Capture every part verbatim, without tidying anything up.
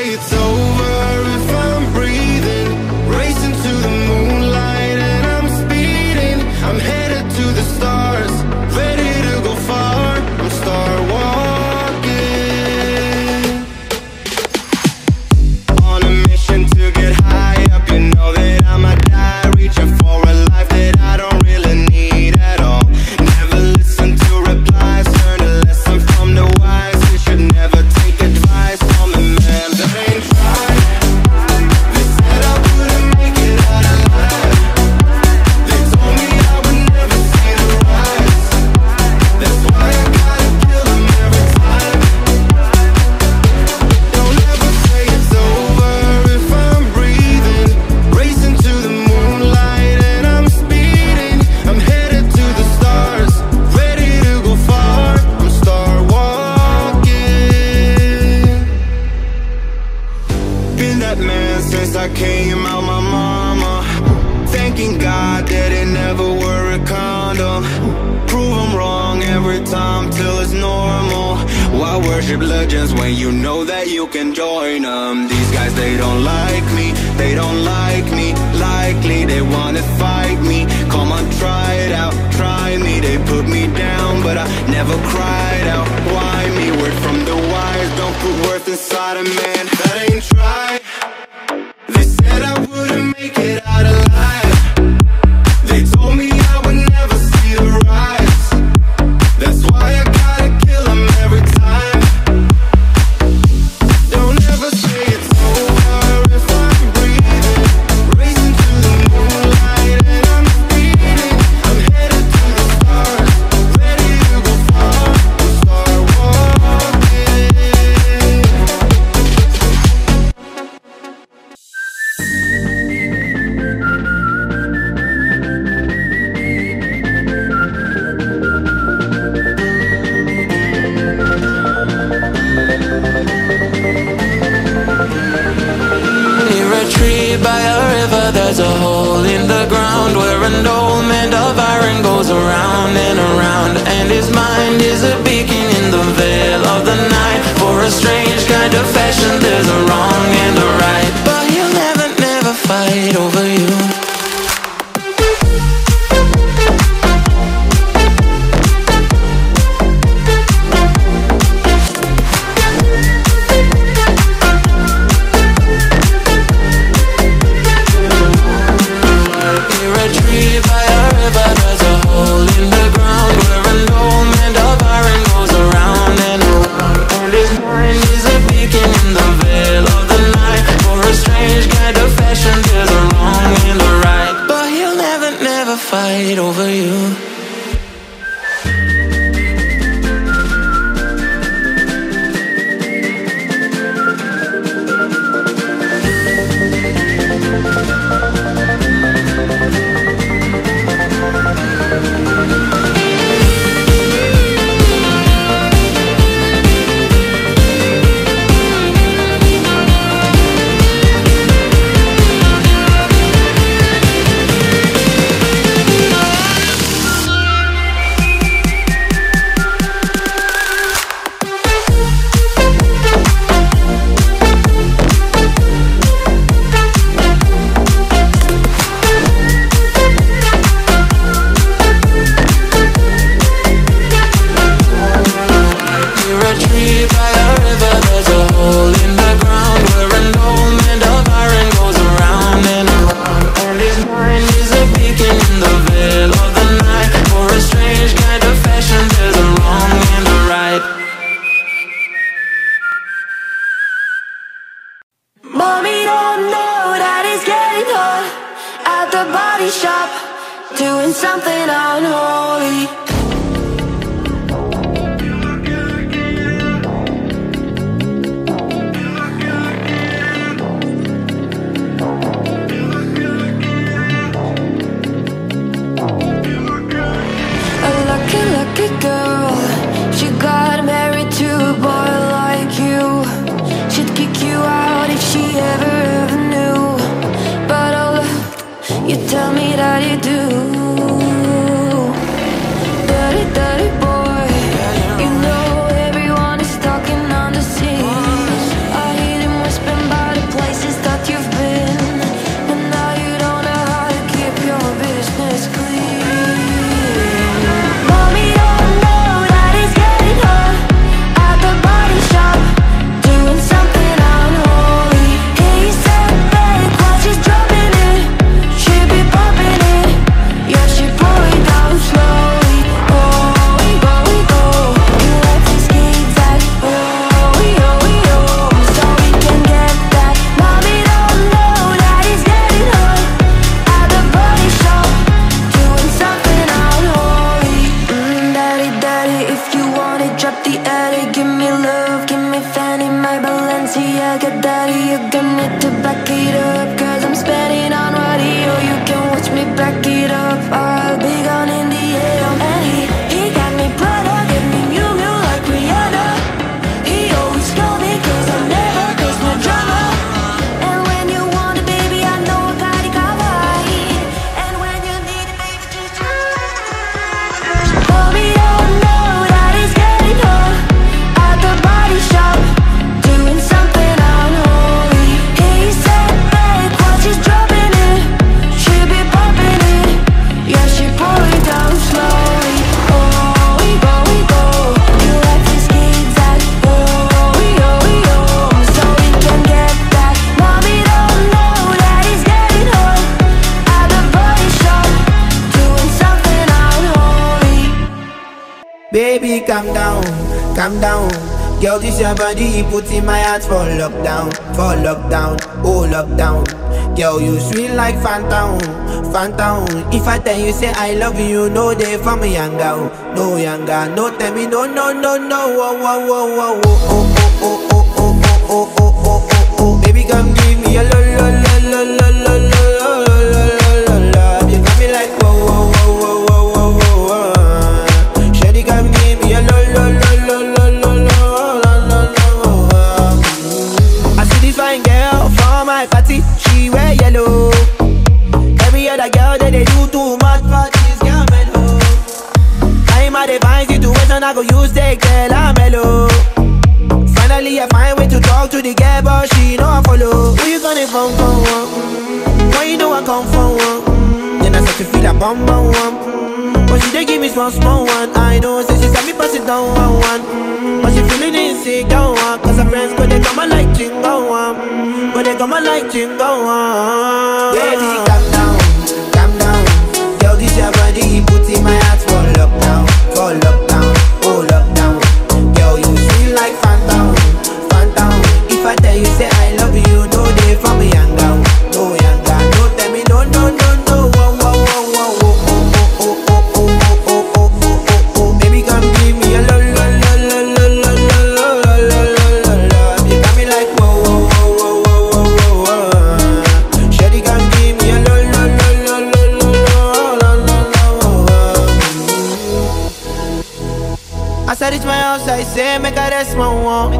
it's over if I'm breathing. Racing to the moonlight and I'm speeding. I'm headed to the stars, ready to go far. I'm star walking. On a mission to get high up, you know that I'ma die. Reaching for a life that I don't really need at all. Never listen to replies, learn a lesson from the wise. You should never take advice from a man that ain't tried. They said I wouldn't make it out alive. They told me I would never see the rise. That's why I gotta kill them every time. Don't ever say it's over if I'm breathing. Racing to the moonlight and I'm speeding. I'm headed to the stars, ready to go far. I'm star walking. Been that man since I came out my mama. Thanking God that it never were a condom. Prove I'm wrong every time till it's normal. Why worship legends when you know that you can join them? These guys, they don't like me, they don't like me. Likely they wanna fight me. Come on, try it out, try me. They put me down, but I never cried out. Why me? Word from the wise, don't put worth inside a man that ain't tried. They said I wouldn't make it out alive. They told me I would never see the rise. That's why I gotta kill them every time. Don't ever say it's over if I'm breathing. Racing to the moonlight and I'm speeding. I'm headed to the stars, ready to go far. I'm star walking. Near a tree by a river, there's a hole in the ground where an old man of iron goes around and around. And his mind is a beacon in the veil of the night. For a strange kind of fashion, there's a wrong and a right. But he'll never, never fight over you. Near a tree by a river, there's a hole in the ground where an old man of iron goes around and around. And his mind is a beacon in the veil of the night. For a strange kind of fashion, there's a wrong and a right. But he'll never, never fight over you. Near a tree by a river, there's a hole in the ground where an old man of iron goes around and around. And his mind is a beacon in the veil of the night. For a strange kind of fashion, there's a wrong and a right. Mommy don't know that he's getting hot at the body shop, doing something unholy. A lucky, lucky girl, she got married to a boy like you. She'd kick you out if she ever, ever knew. But oh look, you tell me that you do. Baby, calm down, calm down. Girl, this your body, put in my heart for lockdown, for lockdown, oh lockdown. Girl, you sweet like phantom, phantom. If I tell you say I love you, no day for me younger, no younger. No tell me no, no, no, no. Oh, oh, oh, oh, oh, oh, oh, oh, oh, oh, oh, oh, oh, oh, oh. Baby, come give me a lo, lo, lo, lo, lo, lo, lo, lo, lo, lo. You got me like whoa, whoa, whoa, whoa, whoa, whoa, whoa. Shawty, come give me a lo, lo, lo, lo, lo, lo, lo, lo. I see this fine girl for my party, she wear yellow. Every other girl that they do too much for this girl mellow. I'm at a fine situation, I go use the girl, I'm mellow. Finally I find way to talk to the girl, but she know I follow. Who you gonna phone for? Mm-hmm. Why you know I come for one? Mm-hmm. Then I start to feel a bum bum one. Mm-hmm. But she dey give me small small one. I know, say she said me pass it down one one. Mm-hmm. But she feeling insecure one. Cause her friends go they come and like chingo one. Mm-hmm. Go they come and like chingo one. Baby, calm down, calm down. Girl, this your body, put in my heart for lockdown, for lockdown, oh lockdown. Girl, you feel like phantom, phantom. If I tell you say I love you, no day for me younger, no younger. No tell me no, no, no, no. Whoa, whoa, whoa, whoa, oh, oh, oh, oh, oh, oh, oh, oh, oh, oh. Baby, come give me a lo, lo, lo, lo, lo, lo, lo, lo, lo, lo. You got me like whoa, whoa, whoa, whoa, whoa, whoa, whoa. Shawty, come give me a lo, lo, lo, lo, lo, lo, lo, lo, lo. As I reach my house, I say, make a rest, my one.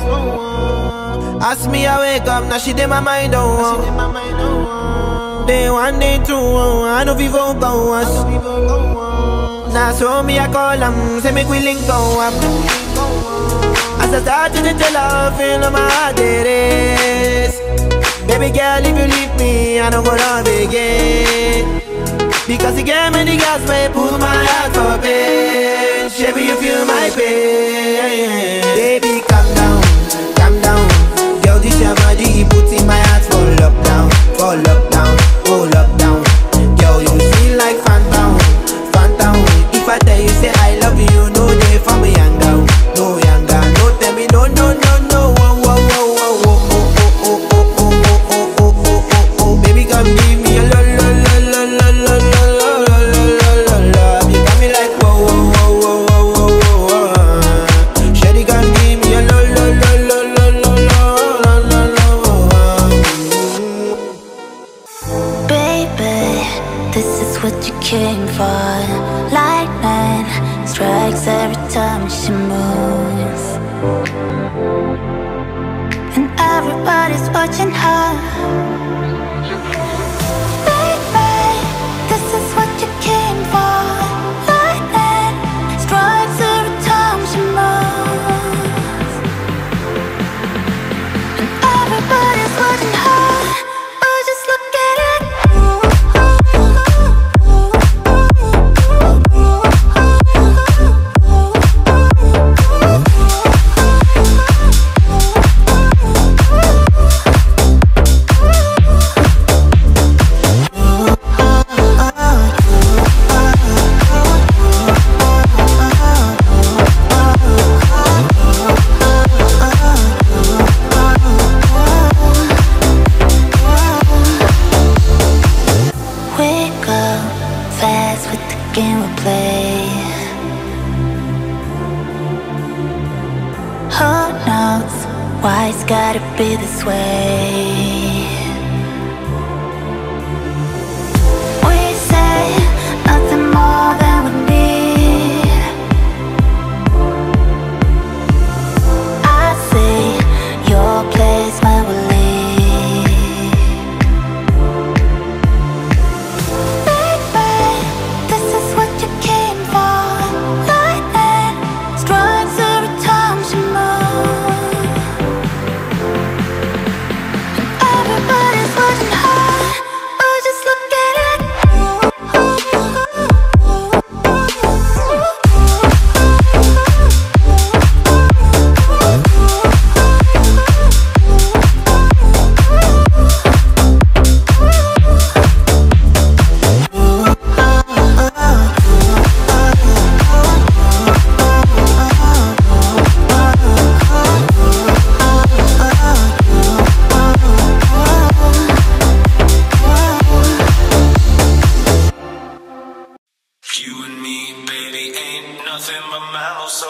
Ask me, I wake up, now she did my mind, don't want. Day one, day two, I know people go us. Now so me, I call them, say make we link go up. As I start to tell her, feel on my heart it is. Baby girl, if you leave me, I don't go love again. Because you gave me the gas, may pull my heart for pain. Baby, you feel my pain. Baby, calm down, calm down. Girl, this your body, put in my heart for lockdown, for lockdown, oh lockdown. Girl, you feel like phantom, phantom. If I tell you say I love you, no day for me younger, no younger. No tell me no, no, no, no. Whoa, whoa, whoa, whoa, whoa, oh, oh, oh, oh, oh, oh, oh, oh, oh, oh. Baby, come give me a lo, lo, lo, lo, lo, lo, lo, lo, lo, lo, lo. You got me like whoa, whoa, whoa, whoa, whoa, whoa, whoa. Shawty, come give me a lo, lo, lo, lo, lo, lo, lo, lo, lo. Baby, this is what you came for. Lightning strikes every time she moves, and everybody's watching her. Baby, this is what you came for. Lightning strikes every time she moves, and everybody's watching her. Oh, just look at it. We go fast with the game we play. Who knows why it's gotta be this way? We say nothing more than we need. I see your place when we leave. Everybody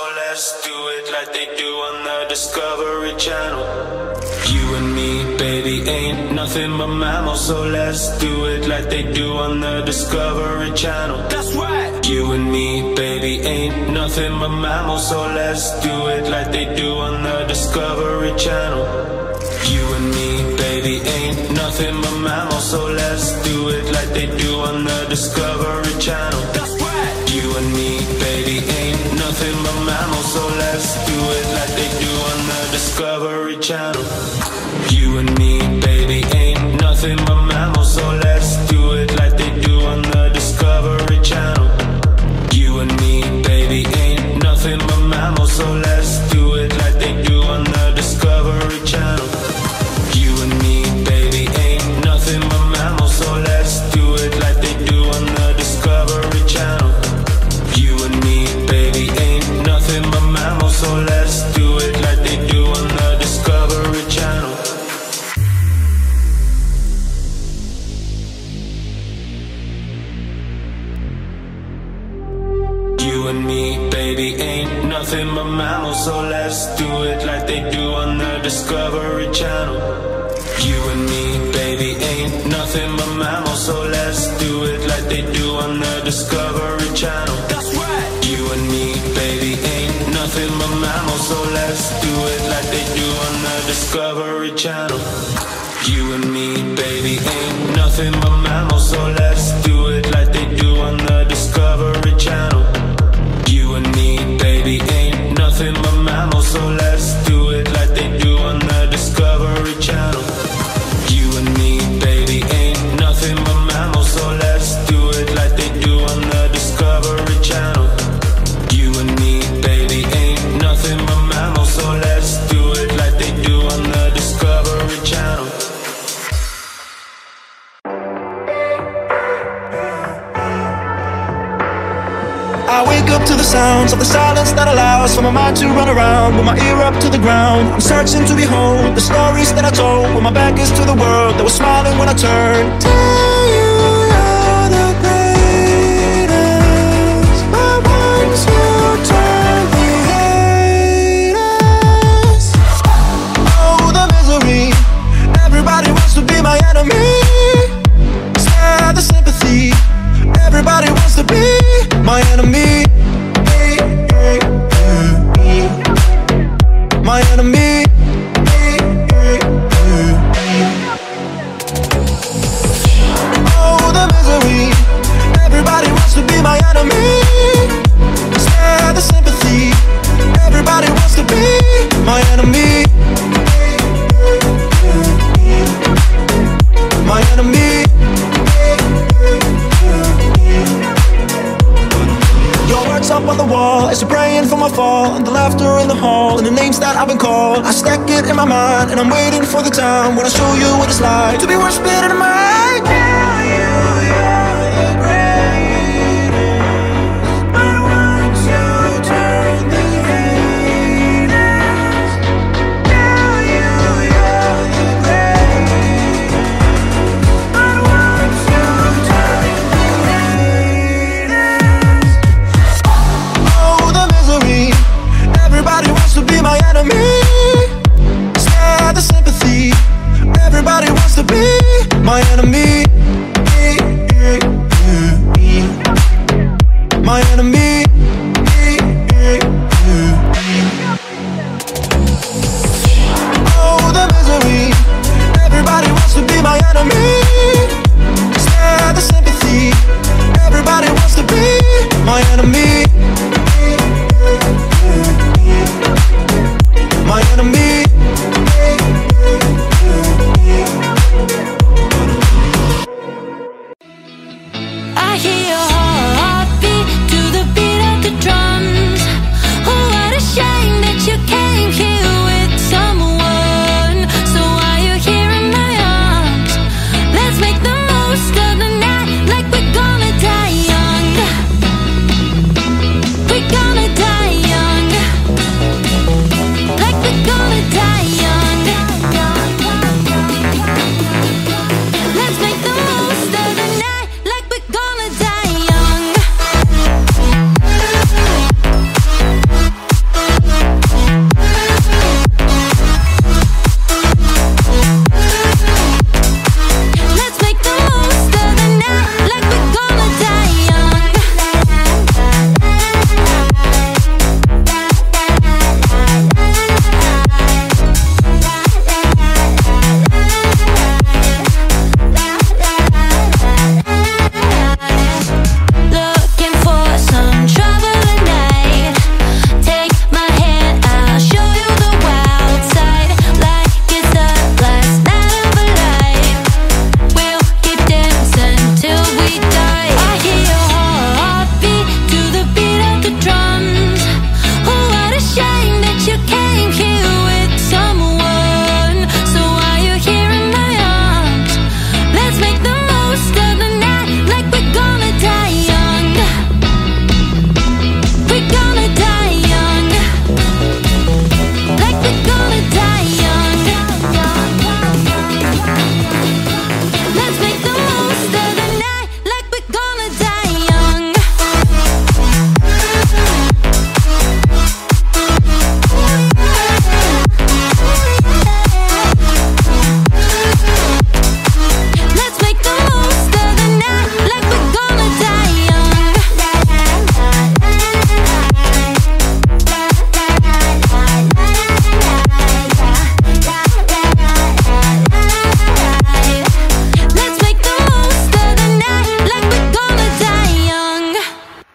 let's do it like they do on the Discovery Channel. You and me, baby, ain't nothing but mammals, so let's do it like they do on the Discovery Channel. That's right. You and me, baby, ain't nothing but mammals, so let's do it like they do on the Discovery Channel. You and me, baby, ain't nothing but mammals, so let's do it like they do on the Discovery Channel. That's right. You and me, baby, ain't nothing but mammals, so let's do it like they do on the Discovery Channel. You and me, baby, ain't nothing but mammals, so let's do it like they do on the Discovery Channel. You and me, baby, ain't nothing but mammals, so let's do it like they do on the Discovery Channel. You and me, baby, ain't nothing but mammals, so let's do it like they do on the Discovery Channel. You and me, baby, ain't nothing but mammals, so let's do it like they do on the Discovery Channel. You and me, baby, ain't nothing but mammals, so let's do it like they do on the Discovery Channel. You and me, baby, ain't nothing but mammals, so let's do it like they do on the Discovery Channel. That's right. You and me, baby, ain't nothing but mammals, so let's do it like they do on the Discovery Channel. You and me, baby, ain't nothing but mammals, so let's do it like they do on the Discovery Channel. You and me, baby, ain't nothing but mammals, so let's do it like they do on the Discovery Channel. You and me, baby, ain't nothing but mammals, so let's do it like they do on the Discovery Channel. You and me, baby, ain't nothing but mammals, so let's do it like they do on the Discovery Channel. I wake up to the sounds of the silence that allows for my mind to run around with my ear up to the ground. I'm searching to behold the stories that I told when my back is to the world that was smiling when I turned. Tell you you're the greatest, but once you turn the haters. Oh, the misery. Everybody wants to be my enemy. Spare the sympathy. Everybody wants to be my enemy. My enemy. Oh, the misery. Everybody wants to be my enemy. Spare the sympathy. Everybody wants to be my enemy. My enemy. Your words up on the wall as you're praying for my fall, and the laughter in the hall, and the names that I've been called. I stack it in my mind, and I'm waiting for the time when I show you what it's like to be worse better than mine. Tell you you're the greatest, but once you turn the haters. Tell you you're the greatest, but once you turn the haters. Oh, the misery. Everybody wants to be my enemy.